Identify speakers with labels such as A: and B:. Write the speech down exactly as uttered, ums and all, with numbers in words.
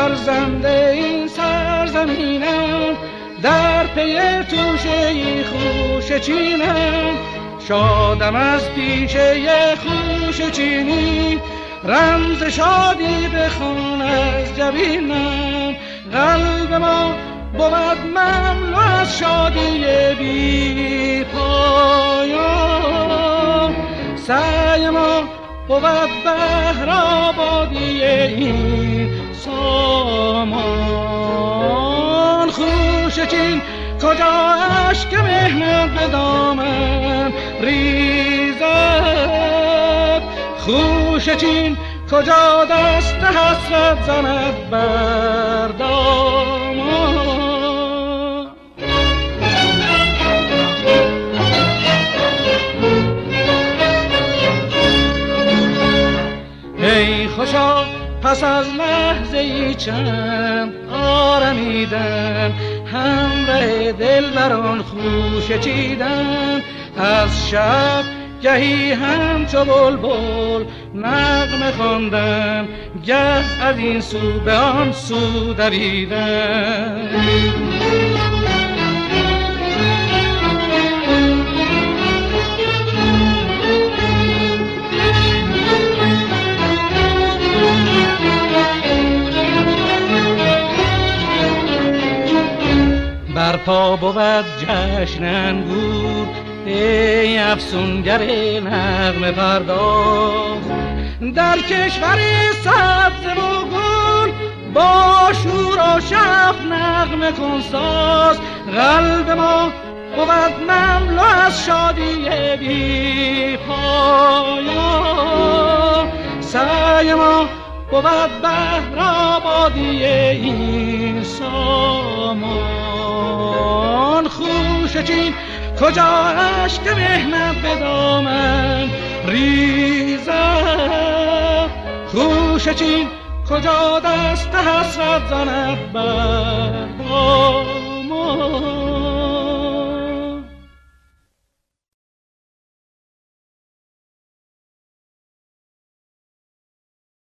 A: فرزند این سرزمینم، در پی توشه خوش چینم. شادم از پیشه خوش چینی، رمز شادی بخوان از جبینم. قلب ما بود مملو از شادی بی پایان، سعی ما بود بهر آبادی این سامان. خوش چین کجا اشک مهنت به دامن ریزد، خوش چین کجا دست حسرت زند بر دامان. ای خوشا پس از لحظه ای چند آرمیدن، همراه دلبران خوش چیدن. از شب گهی همچو بلبل نغمه خواندن، گه از این سو به آن سو دویدن. برپا بود جشن انگور ای افسونگر نغمه پرداز، در کشور سبز و گل با شور و شف نغمه کن ساز. قلب ما بود مملو از شادی بی پایان، سعی ما بود بهر آبادی این سامان. خوش چین کجا اشک مهنت به دامن ریزد، خوش چین کجا دست حسرت زند بر